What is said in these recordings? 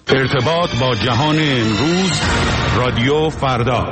ارتباط با جهان امروز، رادیو فردا.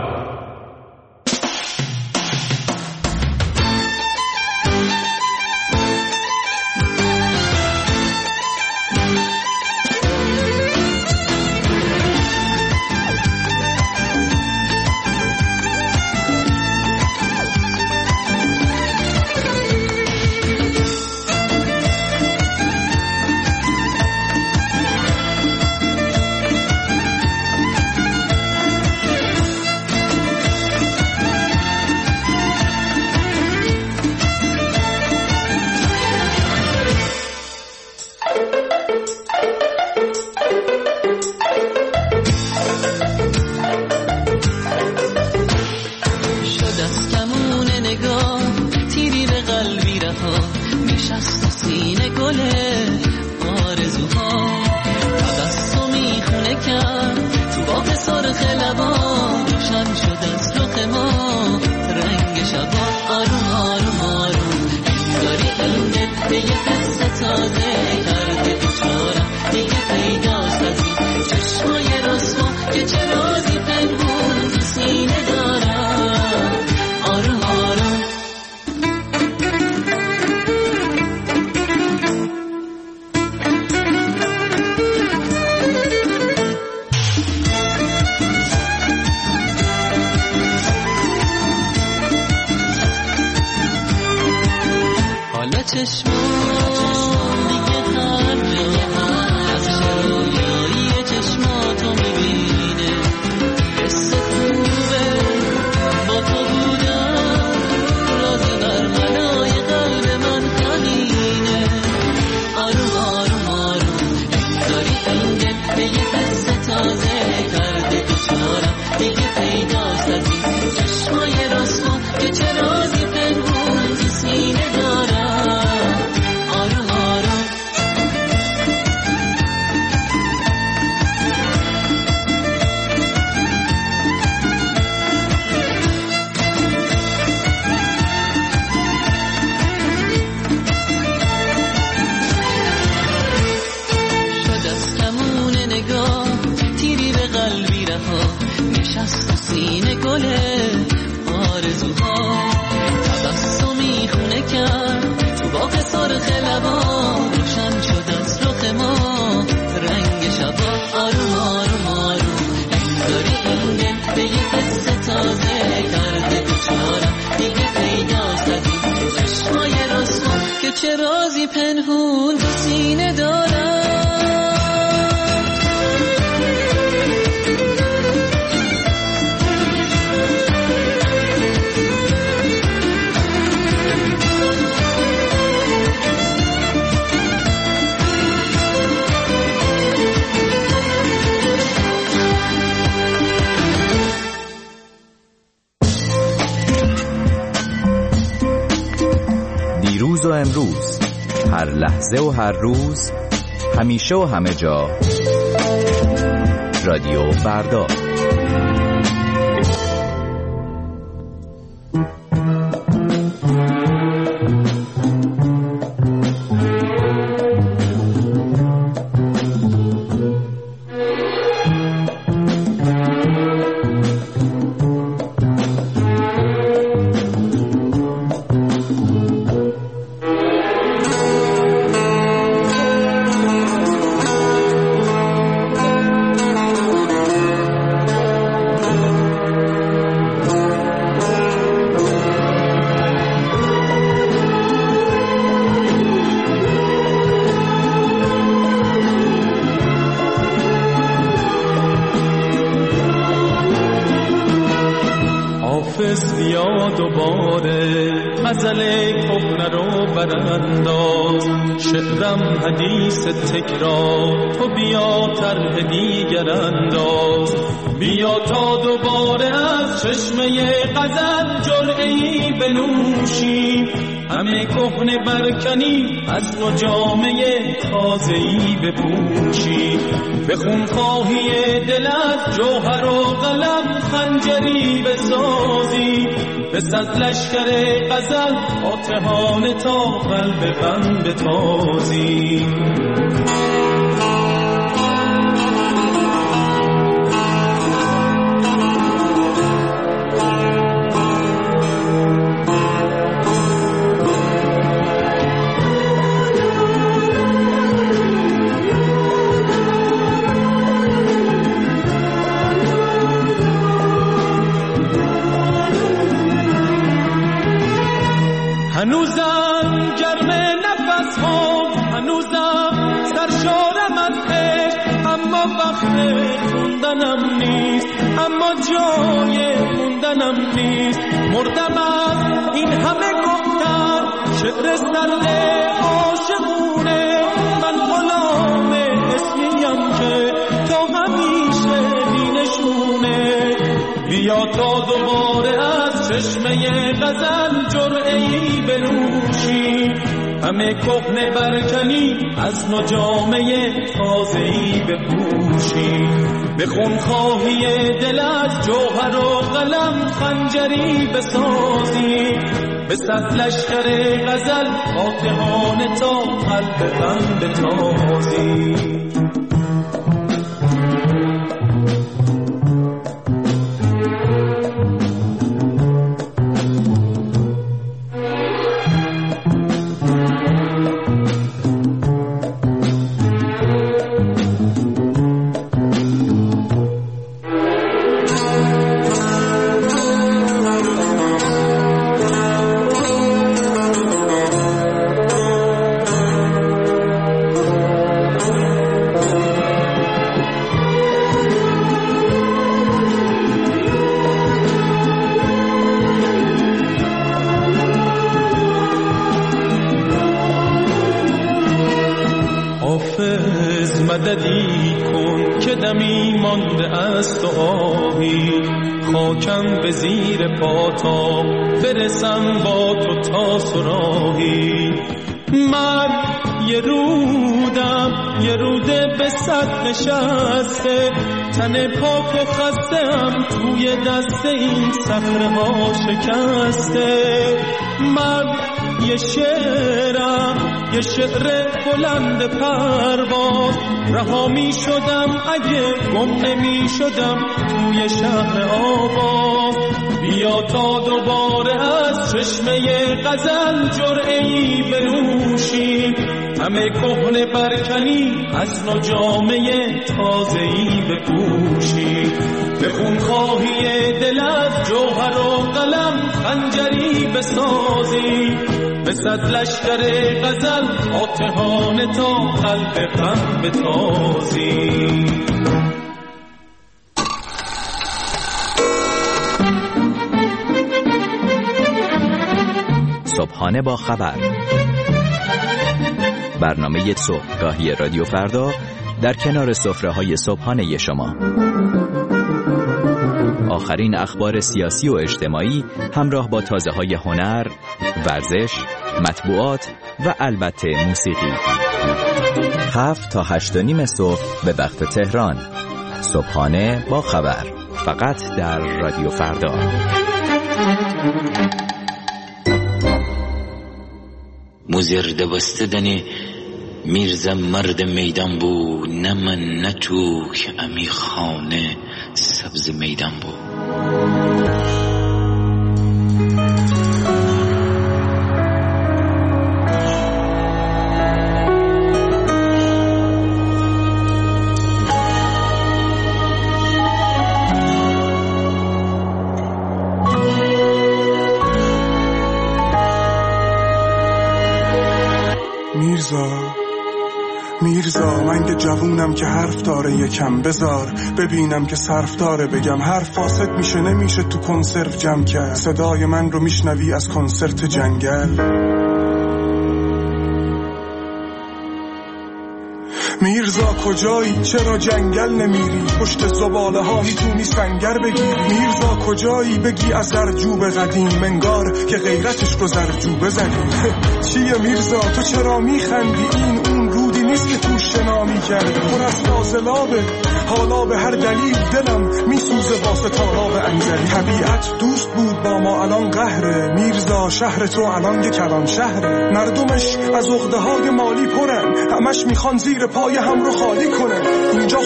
دیروز و امروز، هر لحظه و هر روز، همیشه و همه جا، رادیو فردا. حدیث تکرار تو بیا طرح دیگر انداز، بیا تا دوباره از چشمه غزل جرعه‌ای بنوشیم، همه کهنه برکنی از تو جامه تازه‌ای بپوشیم، به خونخواهی دلت جوهر و قلم خنجری بسازی، پس از لشکر غزل فاتحانه تا قلب غم بتازی. مردم از عشق اما وقت خوندنم نیست، اما جای موندنم نیست. مردم از این همه گفتن شعر سرد عاشقونه، من غلام اسمیم که تا همیشه بینشونه. بیا تا دوباره از چشمه غزل جرعه‌ای بنوشی، همه کهنه برکنی از نو جامه تازه‌ای بپوشی. به خونخواهی دل از جوهر و قلم خنجری بسازی، به صد لشکر غزل فاتحانه تا قلب غم بتازی. مددی کن که دمی مانده است و آهی، خاکم به زیر پاتا برسم با تو تا سراهی. من یه رودم، یه روده به صد نشسته، تن پاک و خسته‌ام توی دست این صخره ها شکسته. من یه شعرم، یه شعر بلند پرواز، رها می شدم اگه گم نمی شدم توی شهر آواز. بیا تا دوباره از چشمه غزل جرعه‌ای بنوشی، همه کهنه برکنی از نو جامه تازه‌ای بپوشی. به خونخواهی دل از جوهر و قلم خنجری بسازی، به صد لشکر غزل فاتحانه تا قلب غم بتازی. صبحانه با خبر، برنامه صبحگاهی رادیو فردا در کنار سفره‌های صبحانه شما. آخرین اخبار سیاسی و اجتماعی همراه با تازه‌های هنر، ورزش، مطبوعات و البته موسیقی. 7 تا 8:30 صبح به وقت تهران. صبحانه با خبر، فقط در رادیو فردا. مزرده بستدنی میرزا مرد میدان بود، نه من نه تو که امی خانه سبز میدان بود. میرزا من که جوونم که حرف داره یکم بذار ببینم که صرف داره بگم. حرف فاسد میشه نمیشه تو کنسرو جمع کرد، صدای من رو میشنوی از کنسرت جنگل. میرزا کجایی؟ چرا جنگل نمیری؟ پشت زباله ها میتونی سنگر بگیری. میرزا کجایی؟ بگی از زرجوب قدیم، منگار که غیرتش رو زرجوبه زدیم. چیه میرزا تو چرا میخندی؟ این اون رودی نیست که تو شنا میکردی، پر از فاضلابه. حالا به هر دلیل دلم میسوزه واسه تالاب انزلی. طبیعت دوست بود با ما الان قهره. میرزا شهر تو الان یه کلان شهره، مردمش از عقده های مالی پرن، همش میخوان زیر پای هم رو خالی کنن. اینجا خونه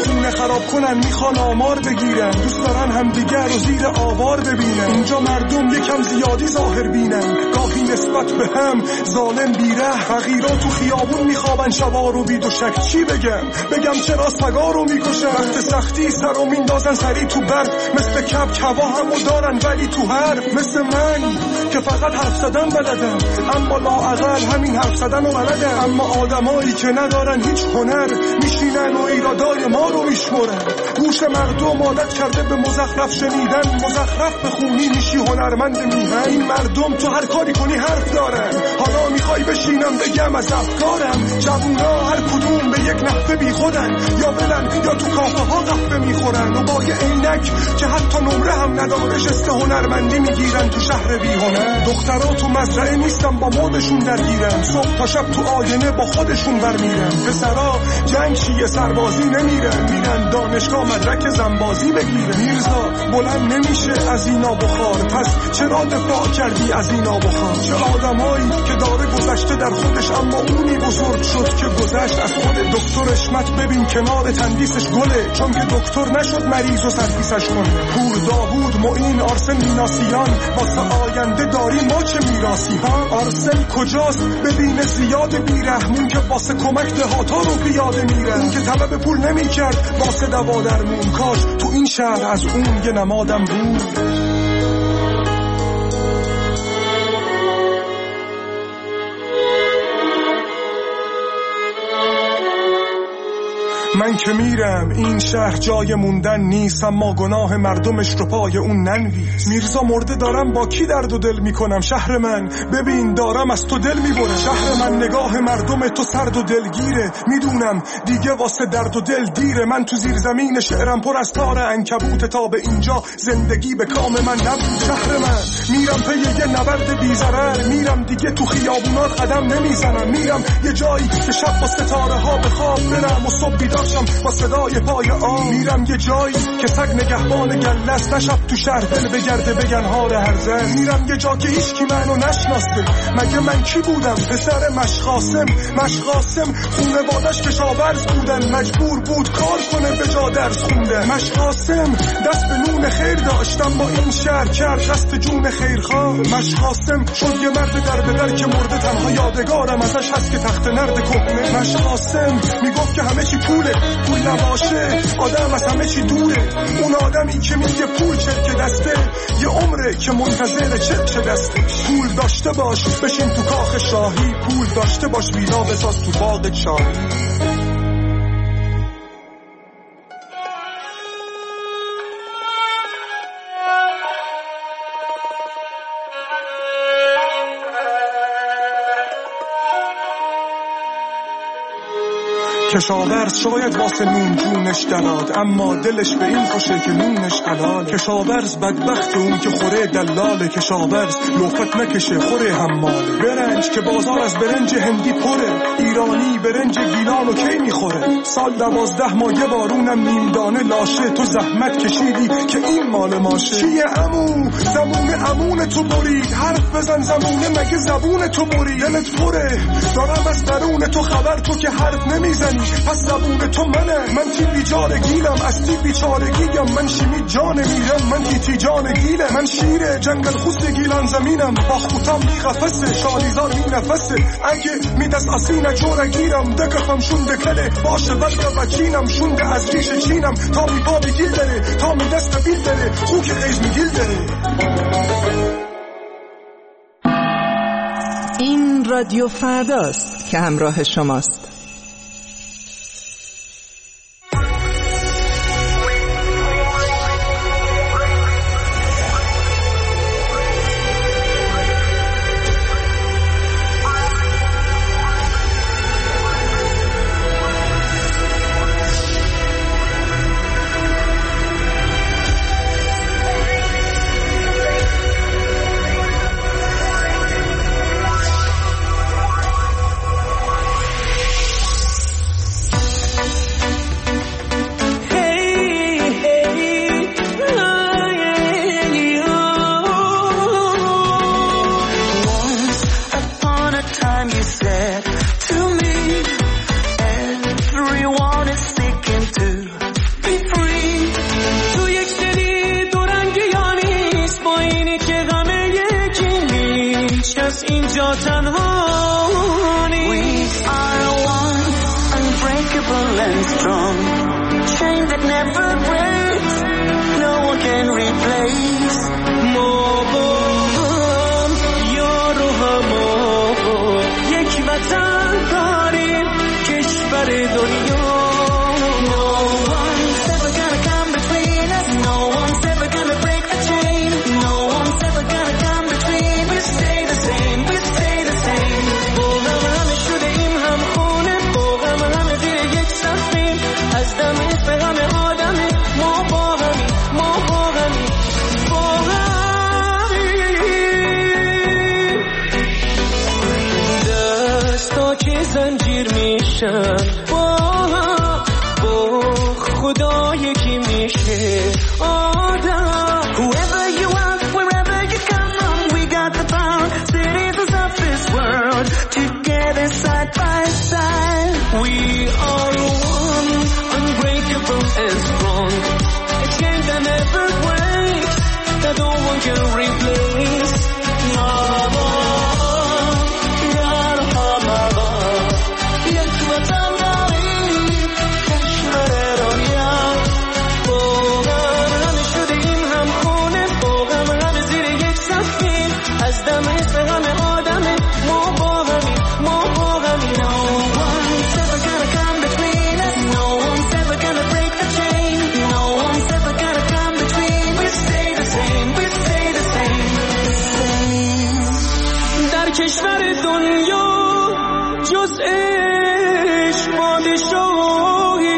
خراب کنن، میخوان آمار بگیرن، دوست دارن همدیگر رو زیر آوار ببینن. اینجا مردم یکم زیادی ظاهر بینن، گاهی نسبت به هم ظالم بیره. فقیرا تو خیابون میخوابن شبا رو بید و شک. چی بگم چرا سگا رو میکشن؟ وقت سختی سر رو میندازن سری تو برد، مثل کپ هوا همو دارن ولی تو حرف. مثل من که فقط حرف زدن بلدن، اما لااقل همین حرف زدن رو بلدن. اما آدمایی که ندارن هیچ هنر، میشینن و ایرادای ما رو میشمرن. گوش مردم عادت کرده به مزخرف شنیدن، مزخرف بخونی میشی هنرمند میهن. این مردم تو هر کاری کنی حرف دارن، حالا میخوای بشینم بگم از افکارم. جوونا هر کدوم به یک نحوه بی خودن، یا بلن یا تو کافه ها قهوه میخورن و با یه عینک که حتی نمره هم نداره جست هنرمندی میگیرن تو شهر بی هنر. دخترها تو مزرعه نیستن با مودشون درگیرن، صبح تا شب تو آینه با خودشون برمیرن. پسرا جنگ چیه سربازی نمیرن، میرن دانشگاه مدرک زنبازی بگیرن. میرزا بلند نمیشه از اینا بخار، پس چرا دفاع کردی از اینا بخار؟ چه آدمایی که داره گذشته در خودش، اما اونی بزرگ شد که گذشت از خود. دکتر اشمت ببین کنار تندیسش گله، چون که دکتر نشد مریض و سرپیسش کنه. پور داوود معین آرسن میناسیان، واسه آینده داریم ما چه میراسی ها؟ آرسن کجاست ببینه زیاد بیرحمون که واسه کمک دهاتا رو پیاده میره. اون که طلب پول نمیکرد واسه دوا درمون، کاش تو این شهر از اون یه نمادم بود. من که میرم این شهر جای موندن نیست، اما گناه مردمش رو پای اون ننویس. میرزا مرده دارم با کی درد و دل میکنم؟ شهر من ببین دارم از تو دل میبرم. شهر من نگاه مردم تو سرد و دلگیره، میدونم دیگه واسه درد و دل دیره. من تو زیر زمین شعرم پر از تار عنکبوت، تا به اینجا زندگی به کام من نبود. شهر من میرم پی یه نبرد بی‌ضرر، میرم دیگه تو خیابونات قدم نمیزنم. میرم یه جایی که شب با ستاره ها به خواب برم و صبح بیدار با صدای پای آب. میرم یه جایی که سگ نگهبان گله است، نشب تو شهر دل بگرده بگن هار هر زن. میرم یه جا که هیچ کی منو نشناسه، مگه من کی بودم؟ پسر مشقاسم خونوادش کشاورز بودن، مجبور بود کار کنه به جا درس خوندن. مشقاسم دست به نون خیر داشتم، با این شهر کرد قصد جون خیرخواه. مشقاسم شد یه مرد در به در که مرده، تنها یادگارم ازش هست که تخت نرد کهنه. مشقاسم میگفت که همه چی پول نباشه آدم از همه چی دوره. اون آدمی که میگه پول چرک دسته، یه عمره که منتظر چرک دسته. پول داشته باش بشین تو کاخ شاهی، پول داشته باش ویلا بساز تو باغ شاهی. کشاورز شاید واسه نون جونش دراد، اما دلش به این خوشه که نونش حلال. کشاورز بدبخت اون که خوره دلاله، کشاورز لوفت نکشه خوره حماله. برنج که بازار از برنج هندی پره، ایرانی برنج گیلانو کی میخوره؟ سال 12 ماه یه بارونم نیم دانه لاشه، تو زحمت کشیدی که این مال ماشه. چیه عمو زمون عمون تو برید، حرف بزن زمونه مگه زبون تو برید. دلت پره دارم از درون تو خبر، تو که حرف نمیزنی پس زبون تو منه. من تی بیچارگیلم از تی بیچارگیم، من شیمی جان میرم من تی جان گیلم. من شیر جنگل خوست گیلان زمینم، با خوتم می قفسه شالیزار می نفسه. اگه می دست اسینه جورگیرم، دکخم شونده کله باشه بلگه بچینم. شونده از ریش چینم تا می پا بگیل داره، تا می دست بیل داره خوک غیز می گیل داره. این رادیو فرداست که همراه شماست. اینجا تنهانی. We are one, unbreakable and strong, chain that never breaks, no one can replace. ما با هم یار و همه یک وطن داریم، کشور دنیا. زنجیر میشن با خدا یکی میشه آدم. Whoever you are, wherever you come from, we got the power, citizens of this world, together side by side. We are one, unbreakable and strong, a chain that never breaks, that no one can replace. کشور دنیا جز عشق پادشاهی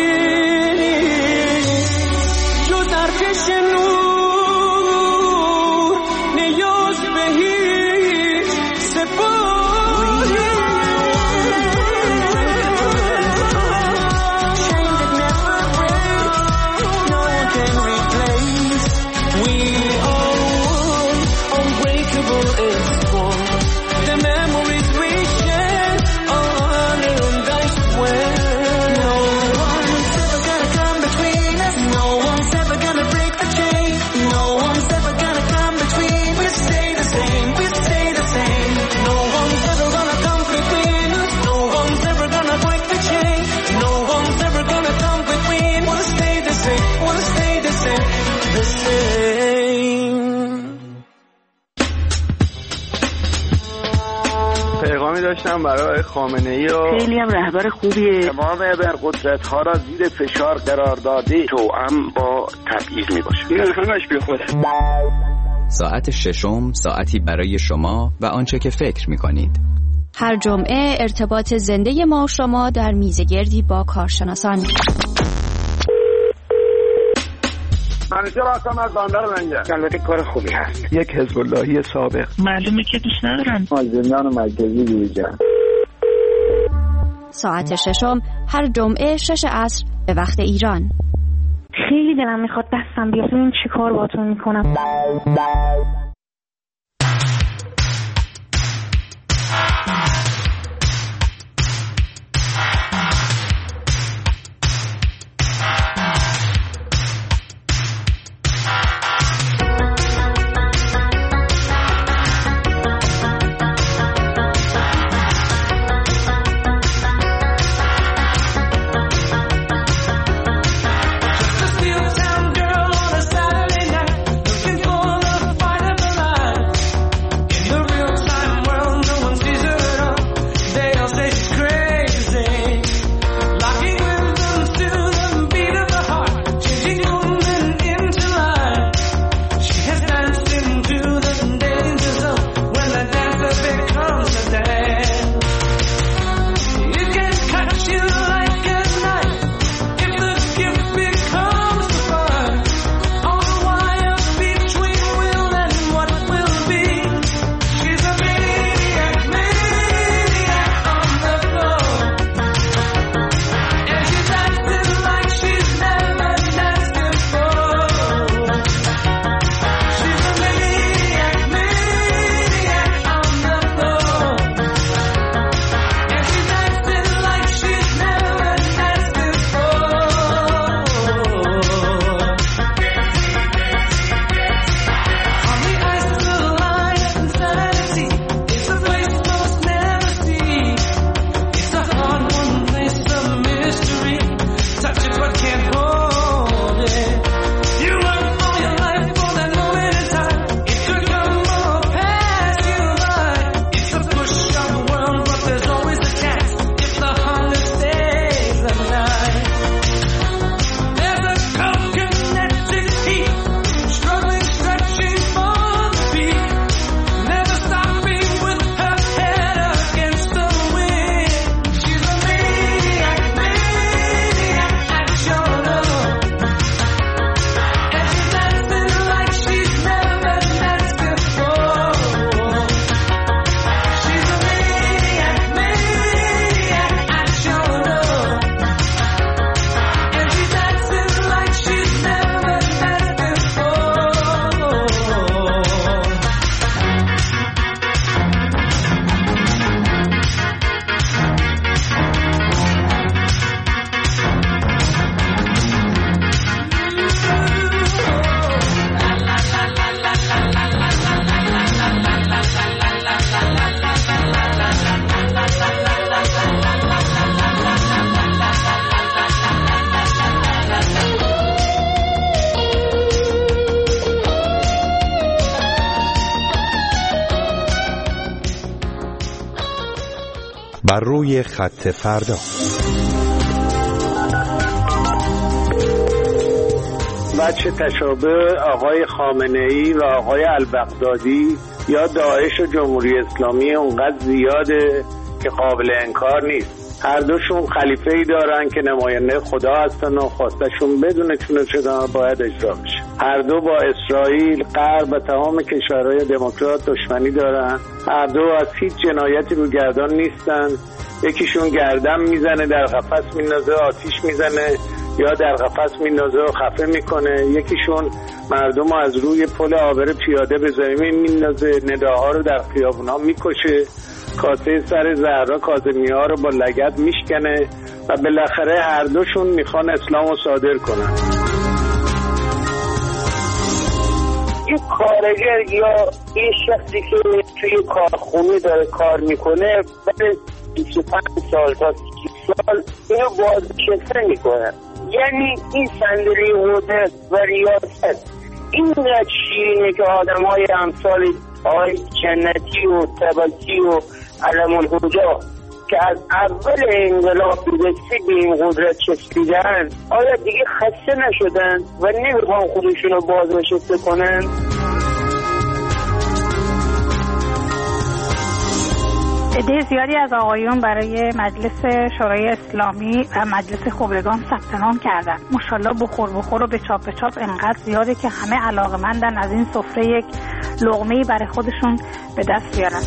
نیست، جز ارتش نور نیاز به هیچ سپاهی. We are one, unbreakable and strong. The memories we share are honor and I swear. No one's ever gonna come between us. No one's ever gonna break the chain. No one's ever gonna come between. We stay the same. We stay the same. No one's ever gonna come between us. No one's ever gonna break the chain. No one's ever gonna come between. We'll stay the same. We'll stay the same. The same. پیغامی داشتم برای خامنه‌ای و خیلی هم رهبر خوبیه. تمام ابرقدرت‌ها را زیر فشار قرار داده توأم با تبعیض میباشه. این همش بیخوده. ساعت ششم ساعتی برای شما و آنچه که فکر می‌کنید. هر جمعه ارتباط زنده ما و شما در میزگردی با کارشناسان. منیجر هستم از بندر منجر. البته کار خوبی هست. یک حزب اللهی سابق. معلومه که دوست ندارم. زندان مرکزی بیرجان. ساعت ششم هر جمعه 6 عصر به وقت ایران. خیلی دلم میخواد دستم بیاد ببین چی کار باهاتون میکنم. Just a steel town girl on a Saturday night, looking for the fight of بر روی خط فردا. وجه تشابه آقای خامنه‌ای و آقای البغدادی یا داعش و جمهوری اسلامی اونقدر زیاده که قابل انکار نیست. هر دوشون خلیفه‌ای دارن که نماینده خدا هستن و خواستشون بدون چونه شدن باید اجرا بشه. هر دو با اسرائیل، غرب و تمام کشورهای دموکرات دشمنی دارن. هر دو از هیچ جنایتی رو گردان نیستن. یکیشون گردن میزنه، در قفس میندازه، آتیش میزنه یا در قفس میندازه و خفه میکنه. یکیشون مردم از روی پل عابر پیاده به زمین میندازه، نداها رو در خیابونا میکشه، کاسه سر زهرا کاظمی‌ها رو با لگد میشکنه و بالاخره هر دوشون میخوان اسلام رو صادر کنن. این کارگر یا این شخصی که توی کارخونه داره کار میکنه بعد 25 سال تا 30 سال اینو بازنشسته میکنه. یعنی این صندلی قدرت و ریاست اینقدر شیرینه که آدم های امثال آقای جنتی و تبتی و علم الهدا که از اول انقلاب به این قدرت چسبیدن آیا دیگه خسته نشدن و نمیخوان خودشون رو بازنشسته کنن؟ عده زیادی از آقایون برای مجلس شورای اسلامی و مجلس خبرگان ثبت نام کردن. ماشاءالله بخور و به چاپ انقدر زیاده که همه علاقه‌مندن از این سفره یک لقمه‌ای برای خودشون به دست بیارن.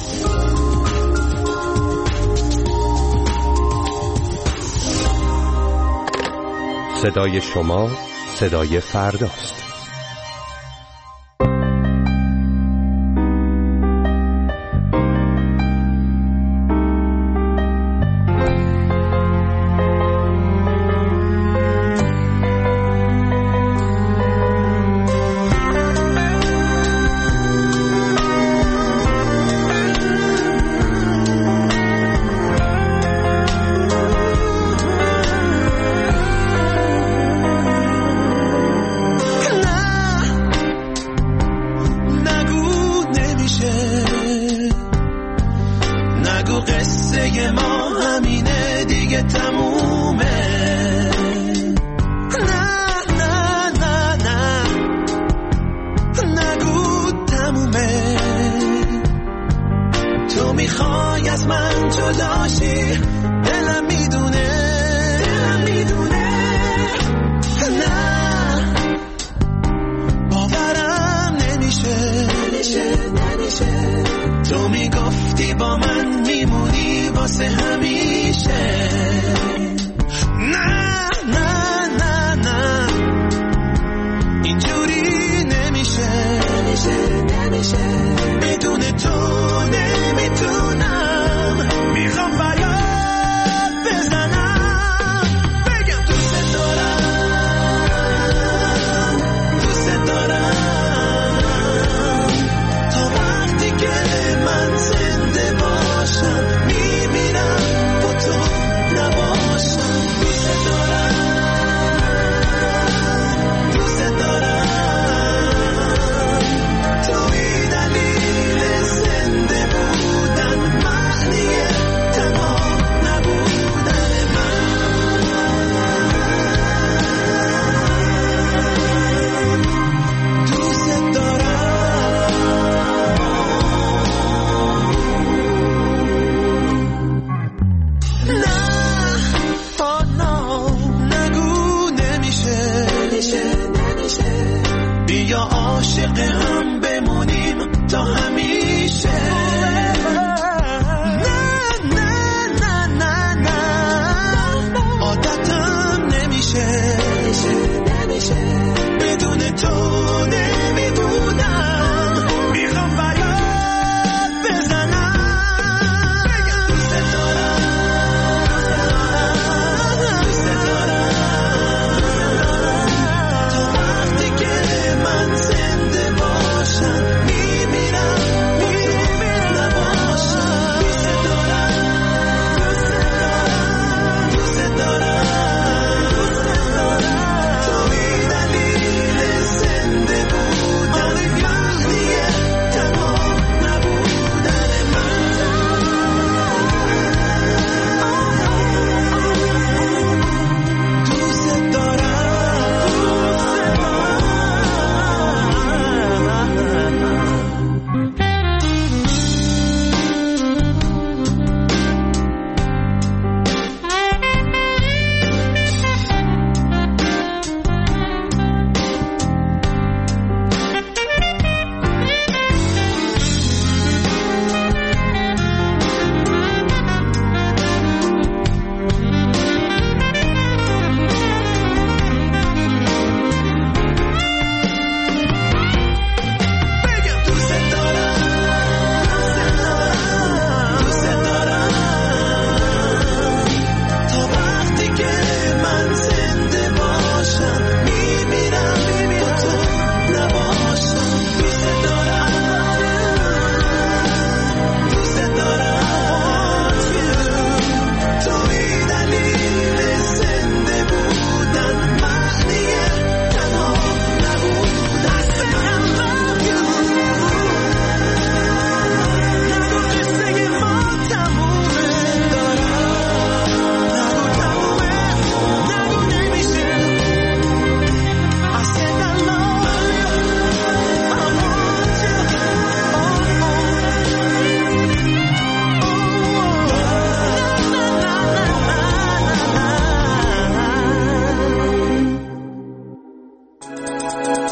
صدای شما صدای فرداست.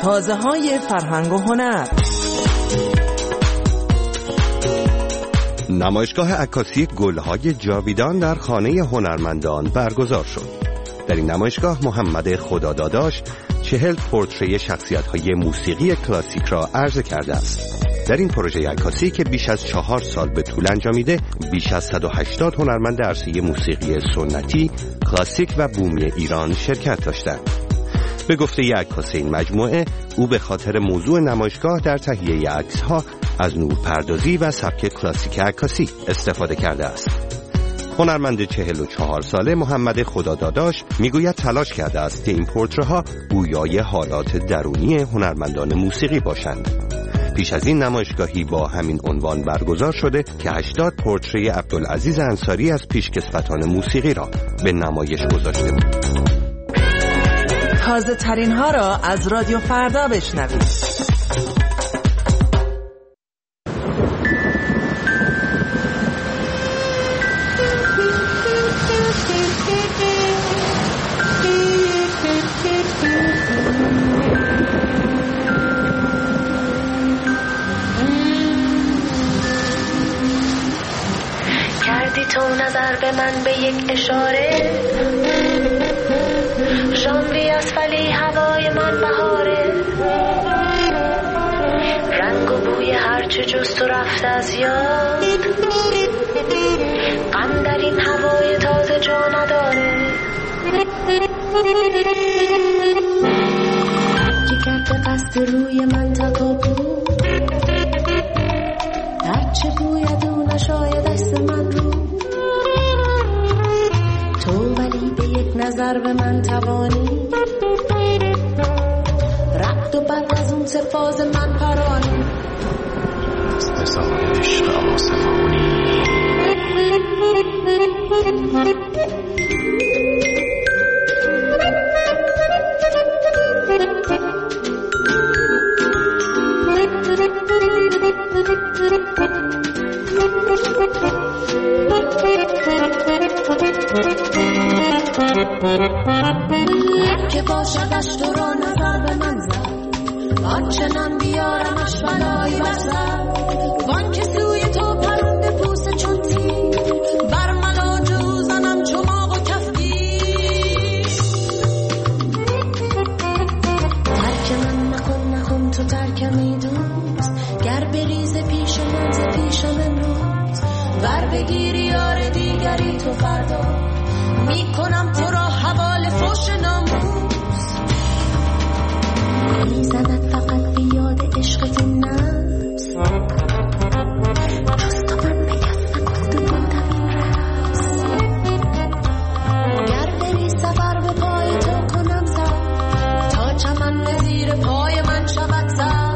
تازه‌های فرهنگ و هنر. نمایشگاه عکاسی گل‌های جاویدان در خانه هنرمندان برگزار شد. در این نمایشگاه محمد خداداداش 40 پورتری شخصیت‌های موسیقی کلاسیک را عرضه کرده است. در این پروژه عکاسی که بیش از 4 سال به طول انجامیده، بیش از 180 هنرمند عرصه موسیقی سنتی، کلاسیک و بومی ایران شرکت داشتند. به گفته عکاس این مجموعه، او به خاطر موضوع نمایشگاه در تهیه عکس‌ها از نورپردازی و سبک کلاسیک عکاسی استفاده کرده است. هنرمند 44 ساله محمد خداداداش میگوید تلاش کرده است که این پورتره‌ها گویای حالات درونی هنرمندان موسیقی باشند. پیش از این نمایشگاهی با همین عنوان برگزار شده که 80 پورتری عبدالعزیز انصاری از پیشکسوتان موسیقی را به نمایش گذاشته بود. تازه ترین ها را از رادیو فردا بشنوید. کردی تو نظر به من به یک اشاره، ژانویه است ولی هوای من بهاره، رنگ و بوی هرچه جز تو رفته از یاد، غم در این هوای تازه جا نداره. که کرده قصد روی من تکابو، هرچه گوید او نشاید دست من رو، تو ولی به یک نظر به من توانی، رد و بد از اون سفاز من پرانی، استثار عشق آسمانی. که باشدش تو را نظر به من زد، آنچنان بیارمش بلایی برزد، وان که سوی تو پرنده پوست چون تیر، بر ملاجو زنم چماق و کفگیر. ترک من نکن تو ترکمی دوست، گر بریز پیش من ز پیشم امروز، ور بگیری یار دیگری تو فردا، میکنم تو را حوال فوش ناموس. میزند فقط بیاد عشقت این نفس، جز تو من به کس نگفته بودم این رفس، گر بری سفر به پای تو کنم سر، تا چمن به زیر پای من شود سر.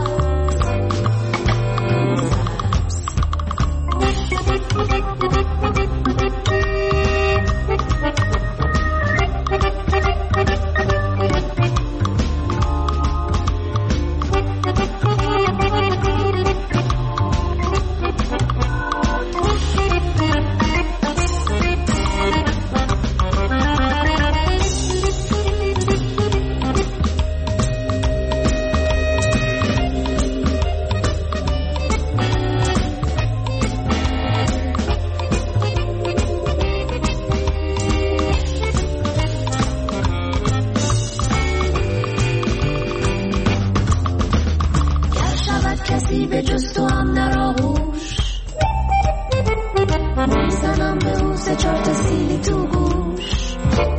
کسی به جز تو هم نراغوش، میزنم به او سه چار تا سیلی تو گوش،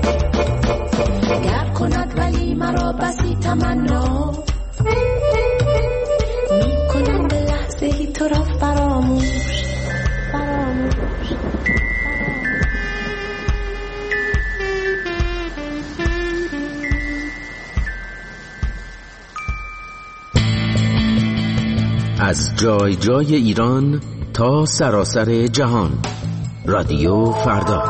گر کند ولی مرا بسی تمنا، میکنم به لحظه ای تو را فراموش. از جای جای ایران تا سراسر جهان، رادیو فردا.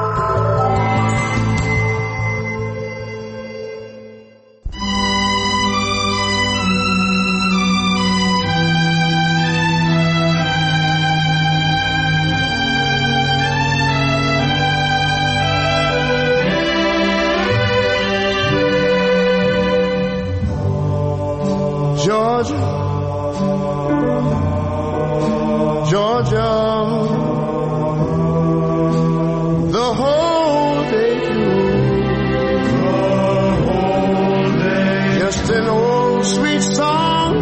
Georgia, Georgia, the whole day through, just an old sweet song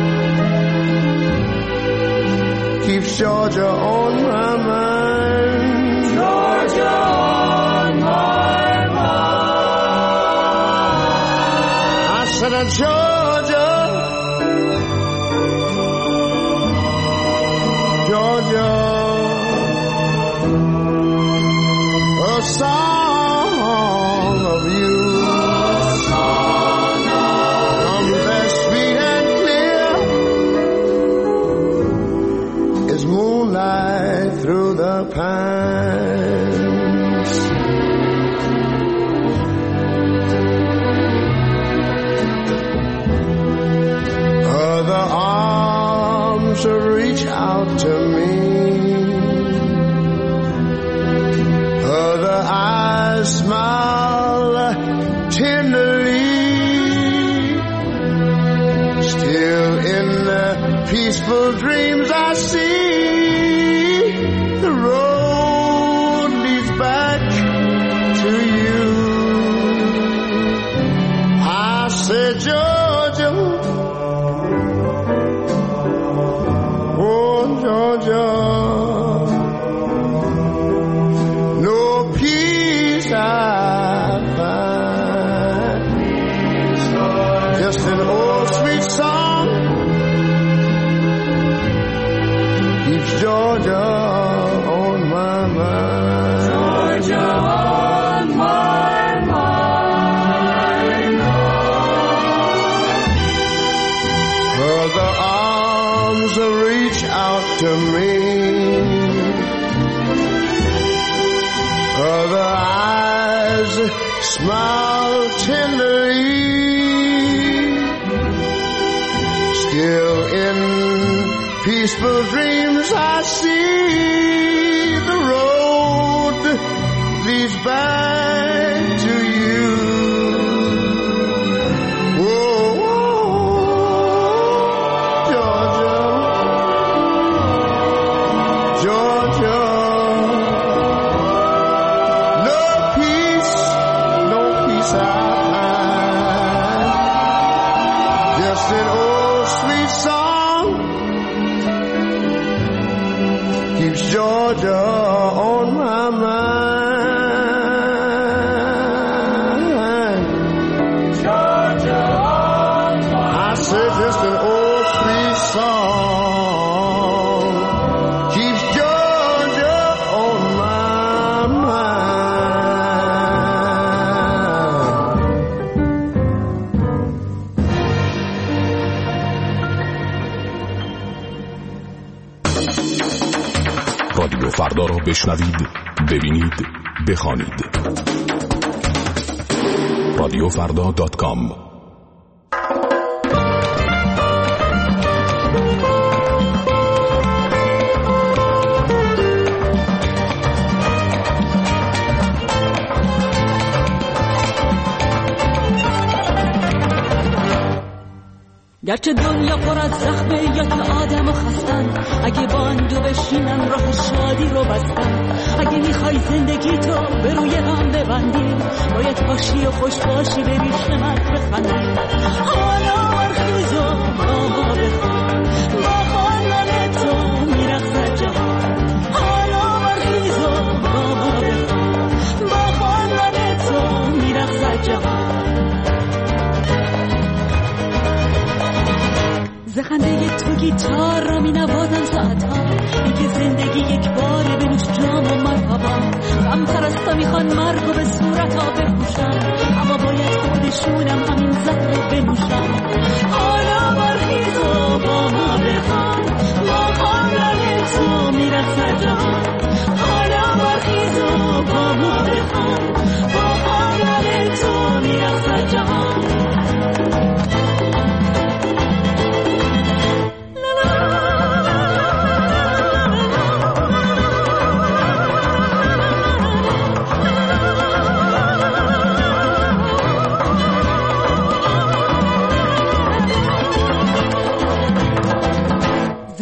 keeps Georgia on my mind. Georgia on my mind. I said, Georgia, Georgia, a song of you, comes as sweet and clear as moonlight through the pines. Other arms reach out to me, other eyes smile tenderly. Still in the peaceful dreams I see, the road leads back to you. I said, Georgia, oh Georgia, no peace I find, just an old sweet song keeps Georgia on my mind. Georgia on my mind. Other arms reach out to me, other eyes smile tenderly. Still in peaceful dreams I see the road leads back to you. Oh, Georgia, Georgia, no peace I find, just an old sweet song keeps Georgia on my mind. Georgia on my mind. I said just an old sweet song keeps Georgia on my رادیو فردا را بشنوید، ببینید، بخوانید. radiofrda.com. گرچه دنیا پر از زخمه یا که آدم و خستن، اگه باندو بشینن راه شادی رو بستن. اگه میخوای زندگی تو به روی هم ببندی، باید باشی و خوش باشی، به ریشمت بخندی. حالا برخیز و با ما بخوان، با خواندن تو میرقصد جهان. حالا برخیز و با ما بخوان، با خواندن تو میرقصد جهان. زخنده تو گیتار را می نوازم ساعتها، میگه زندگی یک باره بنوش جام و مرحبا. غم پرستا میخوان مرگ و به صورتا بپوشن، اما باید خودشونم همین زهر رو بنوشن. حالا برخیز و با ما بخوان، با خواندن تو میرقصد جهان. حالا برخیز و با ما بخوان، با خواندن تو میرقصد جهان.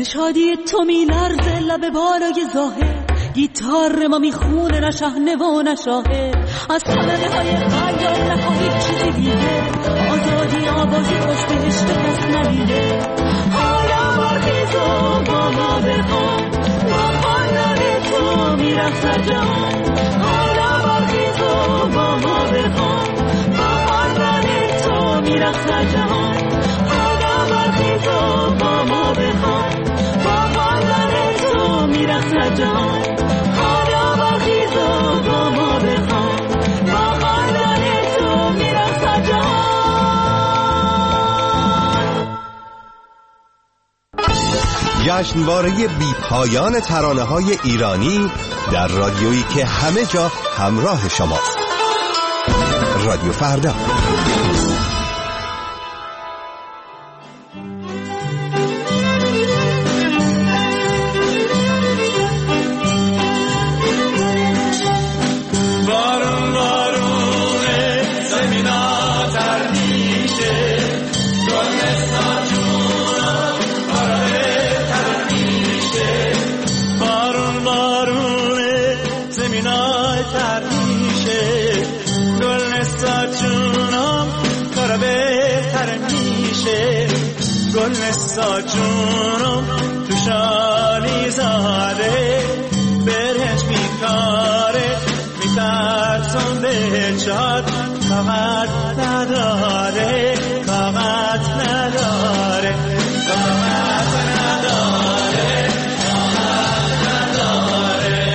شادی تو می لرزه لب بالای ظاهر، گیتار ما میخونه نه شهنه و نه شاهه، از صدقه های خیال نخواهی چیزی دیگه، آزادی آوازی خوش بهشت کس ندیده. حالا برخیز و با ما بخوام، با خواندن تو میرخصد جهان. حالا برخیز و با ما بخوام، با خواندن تو میرخصد جهان. حالا برخیز و با ما بخوام، با خواندن تو میرخصد جهان. حالا برخیز و با ما بخوام، با خواندن تو میرخصد جهان. جشنواره بی پایان ترانه‌های ایرانی در رادیویی که همه جا همراه شماست. رادیو فردا. گل نستا جونم تو شالی زاده، برهنج میکاره میترسم به چاد، طاقت نداره طاقت نداره طاقت نداره طاقت نداره.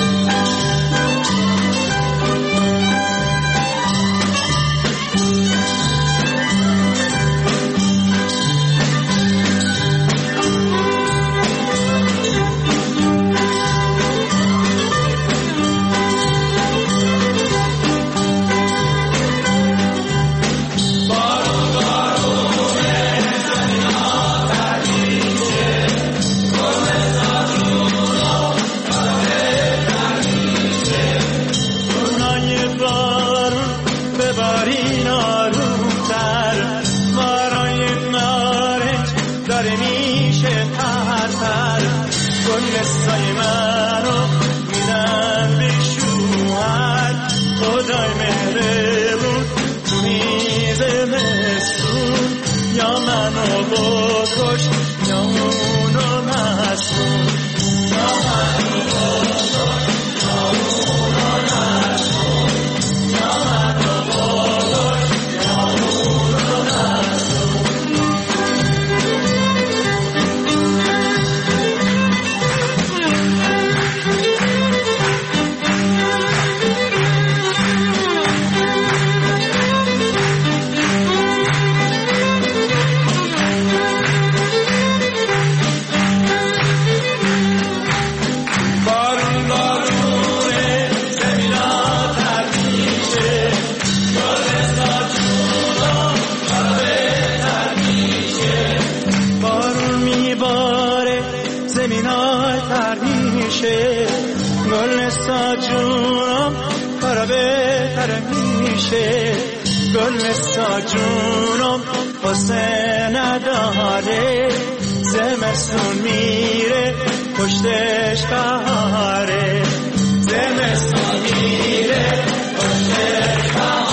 گل نستا جونم قصه نداره، زمستون میره پشتش بهاره، زمستون میره پشتش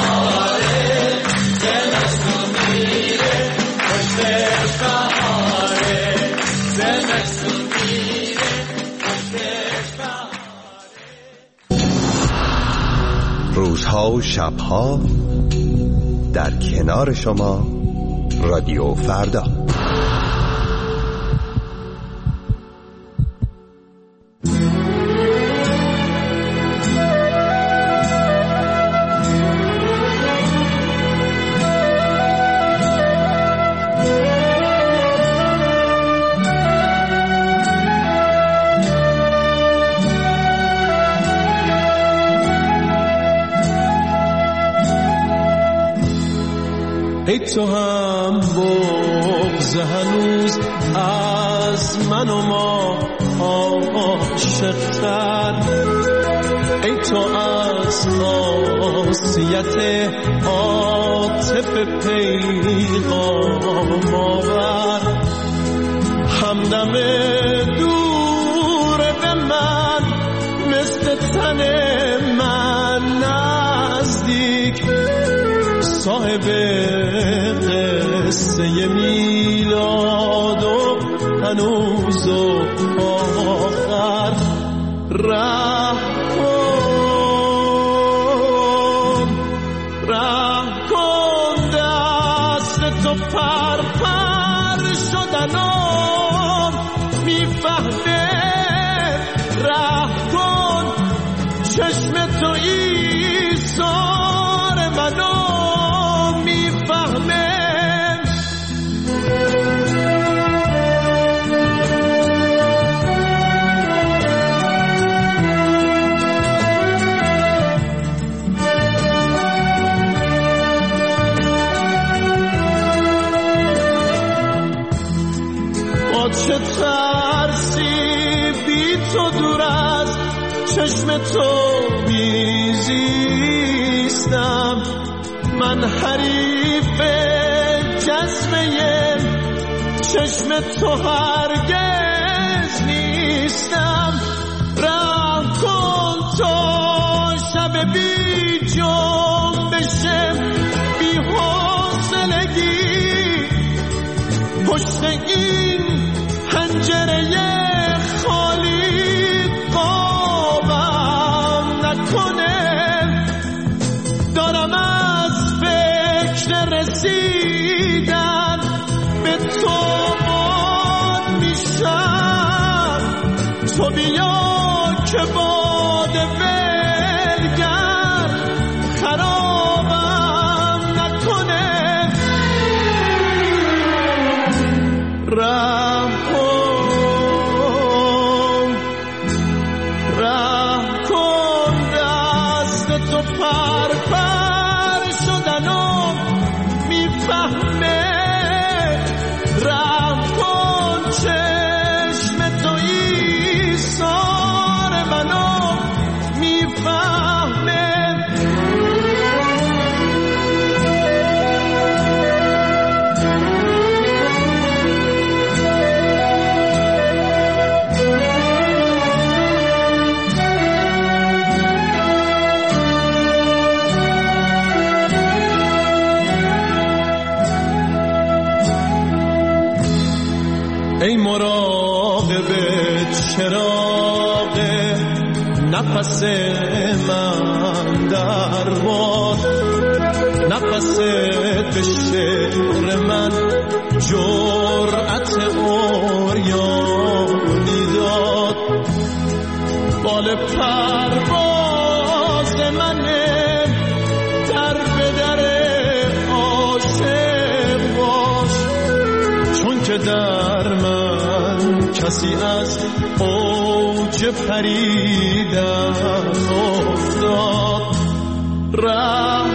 بهاره، زمستون میره پشتش بهاره، زمستون میره پشتش بهاره. روزها و شبها در کنار شما رادیو فردا. ای تو هم بغض هنوز از من و ما عاشق‌تر، ای تو از خاصیت عاطفه پیغام آور، هم اونم دور به من مثل تن من نزدیک، صاحب قصه میلاد و هنوز و آخر راه کن دست تو پر پر شدنم میفهمه، راه کن چشم تو ایثار منو میفهمه. چه ترسی بی تو دور از چشم تو میزیستم، من حریف جذبه چشم تو هرگز نیستم. راه کن تا شب بی جنبش بی حوصلگی پشت این پنجره خالی قابم نکنه، دارم از فکر رسیدن به تو باد میشم، تو بیا که باد ولگر خرابم نکنه. راه کن دست تو پر پر شدنم میفهمه، راه کن چشم تو ایثار منو میفهمه. ای مراقب چراغ نفس من در باد، نفست به شعر من جرأت عریانی داد، بال پرواز منه در به در عاشق باش، چون که در من کسی از اوج پریدن افتاد. راه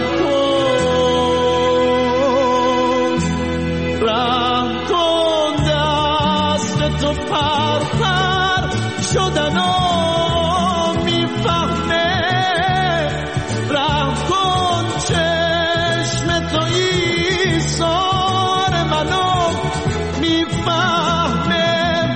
کن دست تو پر پر شدن و میفهمه، راه کن چشم تو ایثار منو میفهمه.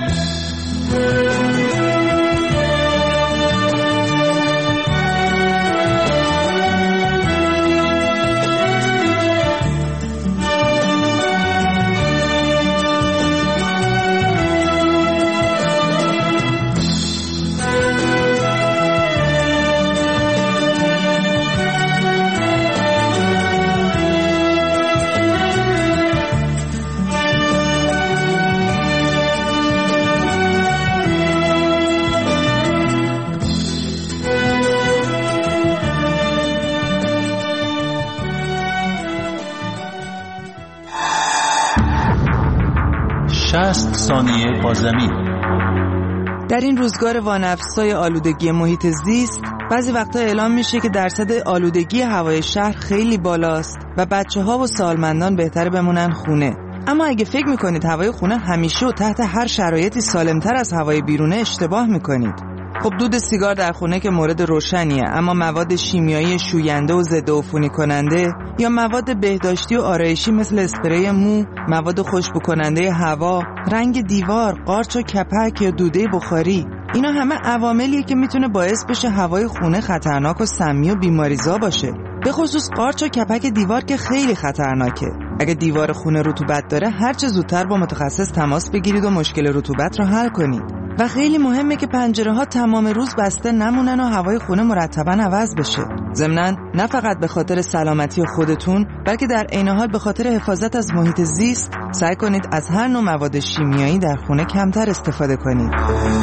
ثانیه با زمین. در این روزگار وانفسای آلودگی محیط زیست بعضی وقتا اعلام میشه که درصد آلودگی هوای شهر خیلی بالاست و بچه‌ها و سالمندان بهتره بمونن خونه. اما اگه فکر میکنید هوای خونه همیشه و تحت هر شرایطی سالمتر از هوای بیرونه اشتباه میکنید. خب دود سیگار در خونه که مورد روشنیه، اما مواد شیمیایی شوینده و ضد عفونی کننده یا مواد بهداشتی و آرایشی مثل اسپری مو، مواد خوشبو کننده هوا، رنگ دیوار، قارچ و کپک یا دوده بخاری، اینا همه عواملیه که میتونه باعث بشه هوای خونه خطرناک و سمی و بیماریزا باشه. به خصوص قارچ و کپک دیوار که خیلی خطرناکه. اگه دیوار خونه رطوبت داره هر چه زودتر با متخصص تماس بگیرید و مشکل رطوبت رو حل کنید. و خیلی مهمه که پنجره ها تمام روز بسته نمونن و هوای خونه مرتباً عوض بشه. ضمناً نه فقط به خاطر سلامتی خودتون، بلکه در عین حال به خاطر حفاظت از محیط زیست سعی کنید از هر نوع مواد شیمیایی در خونه کمتر استفاده کنید.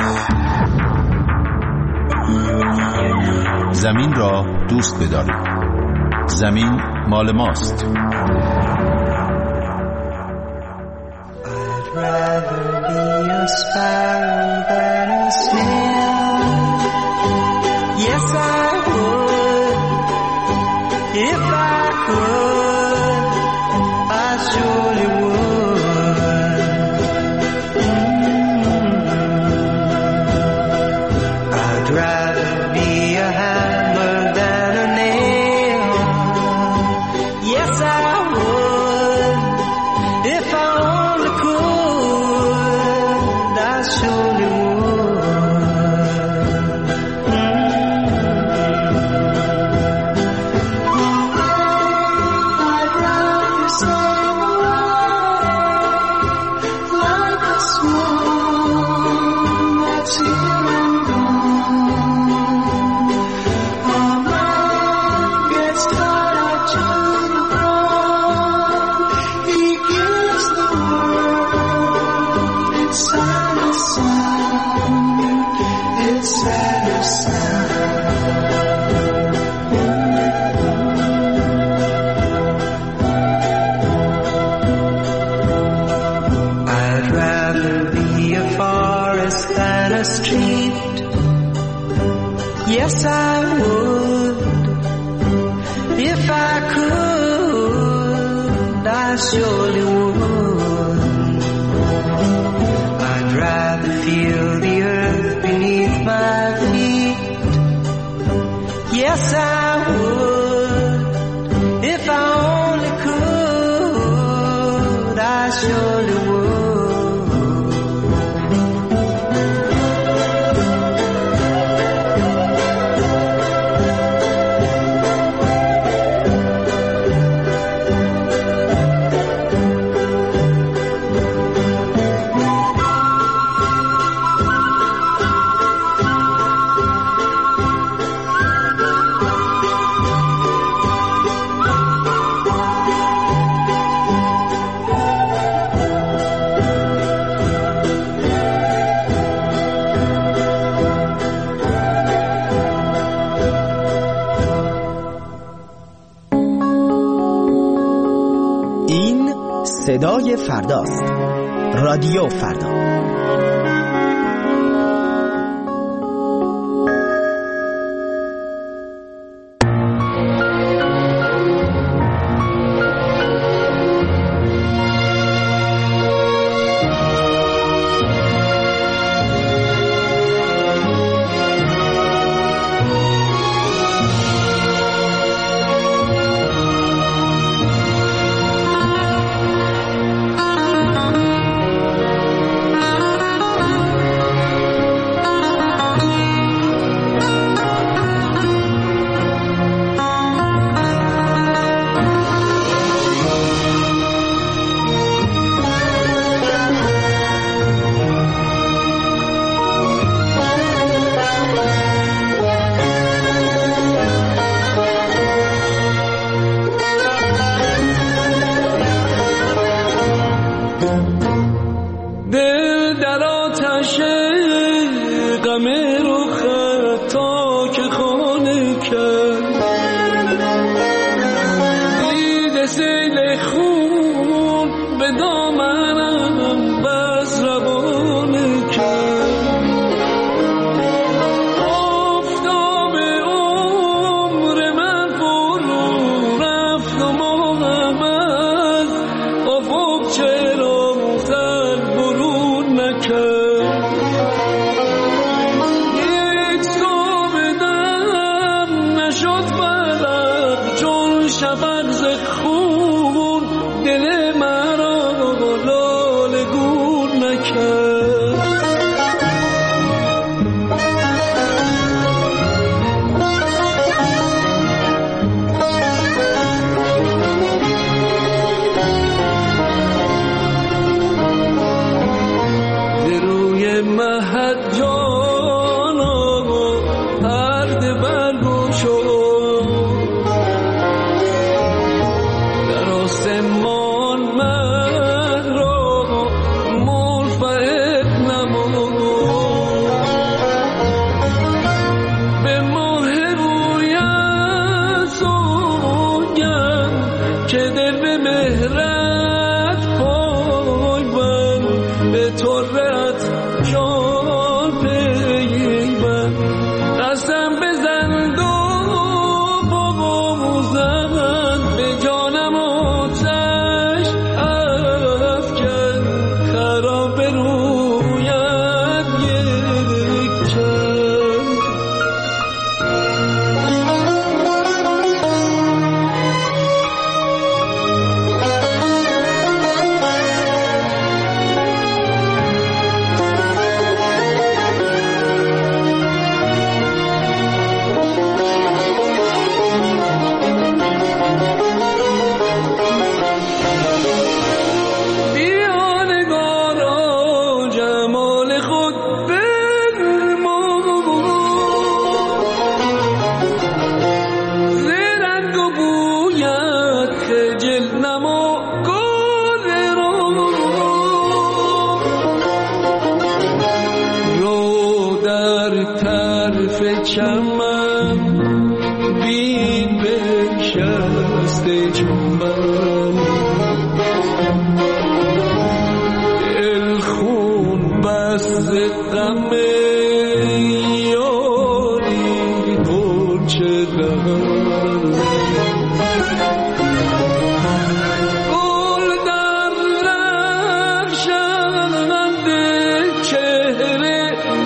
زمین را دوست بدارید. زمین مال ماست. I'd rather be a sparrow than a snail. Yes, I would. If I could, I surely would. I'd rather be a hammer than a nail. Yes, I would. If I only could, I surely would. I'd rather sail away like a swan that's here and gone. A man gets tied to the ground. He gives the world its saddest sound, its saddest sound. I'd rather be a forest than a street. Yes, I would. If I could, I surely would. I'd rather feel the earth beneath my feet. Yes, I would. If I only could, I surely would. این صدای فرداست. رادیو فردا. دل در آتش غم رخت تا که خانه کرد، دیده سیل خون به دامنم بس روانه کرد. آفتاب عمر من فرو رفت و ماهم از افق چرا سر برون نکرد. یک چمن بی بنشسته چون من دل خون بست غم یاری غنچه دهن گل در رخشنده چهره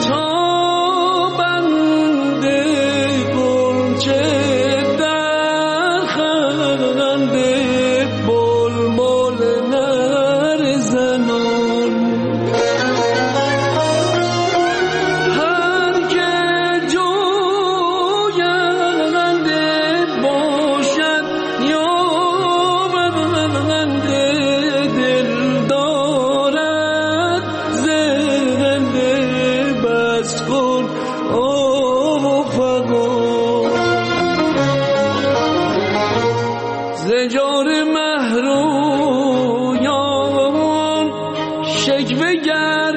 تابنده غنچه در خنده بلبل نرزنان هر که جوینده باشد یا بنده دل دارد زنده بس کن آب و فغان زجار مهرویان شکوه گر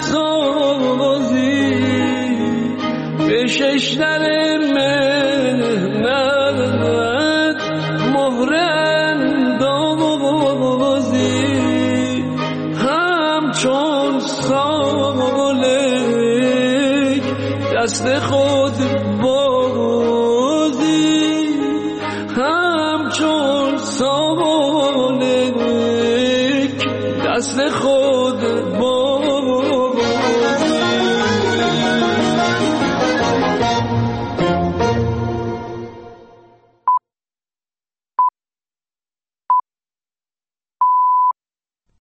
سازی به ششدر مهنت مهر اندازی همچون سالک دست خود بازی همچون سالک دست خود بازی